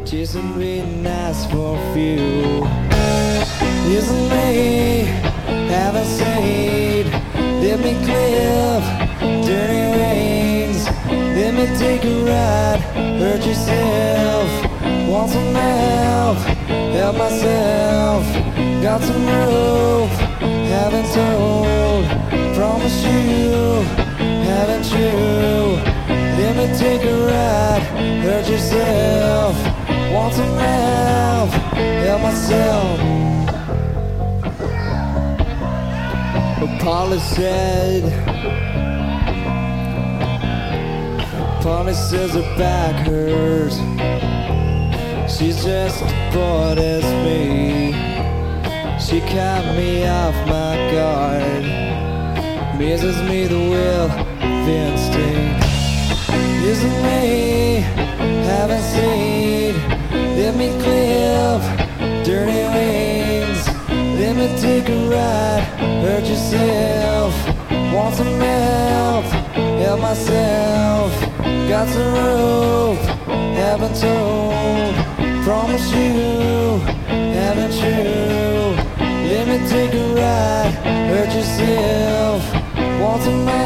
Chasing being nice for a few. Isn't me, haven't said. Let me clip, dirty rains. Let me take a ride, hurt yourself. Want some help myself. Got some rope, haven't told. Promise you, haven't you? Let me take a ride, hurt yourself. Want some help myself. Polly says her back hurts. She's just as bored as me. She caught me off my guard. Misses me the will of instinct. Isn't me, haven't seen. Let me clip, dirty wings. Let me take a ride, hurt yourself. Want some help myself. Got some rope, haven't told. Promise you, haven't you? Let me take a ride, hurt yourself. Want some